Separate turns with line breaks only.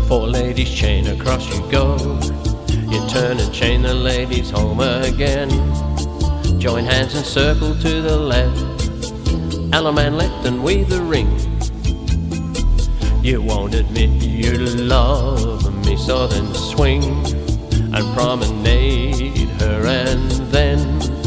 Four ladies chain across you go. You turn and chain the ladies home again. Join hands and circle to the left. Allo man left and weave the ring. You won't admit you love me, so then swing and promenade her, and then